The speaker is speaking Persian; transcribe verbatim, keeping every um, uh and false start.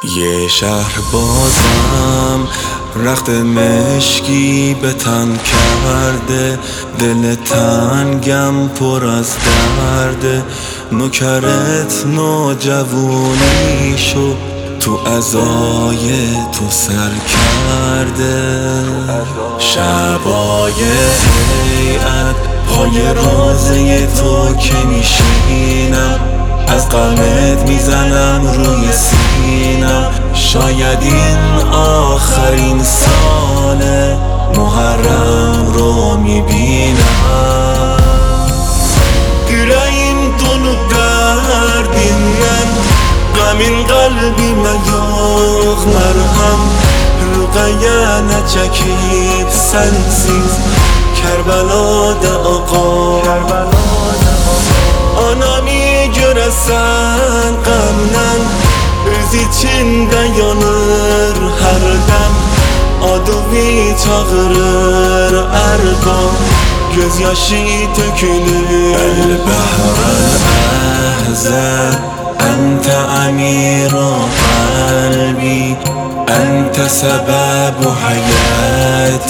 یه شهر بازم رخت مشکی به تن کرده، دل تنگم پر از درده. نوکرت نوجوانی شو تو ازای تو سر کرده. شبای هیئت پای روزه تو که میشینم، از غمت میزنم روی سینم. شاید این آخرین سال محرم رو میبینم. Yüreğim dolu derdinden, Gamin kalbime yok merhem. Rüqəyə nə çəkib sensiz, Kərbəlada ağa. Anami görəsən qəmdən, öz içində yanır hər dəm. Adovi çağırır ərqam, göz yaşı tökülür. البحر الأحزان أنت أمير قلبي، أنت سبب حياتي.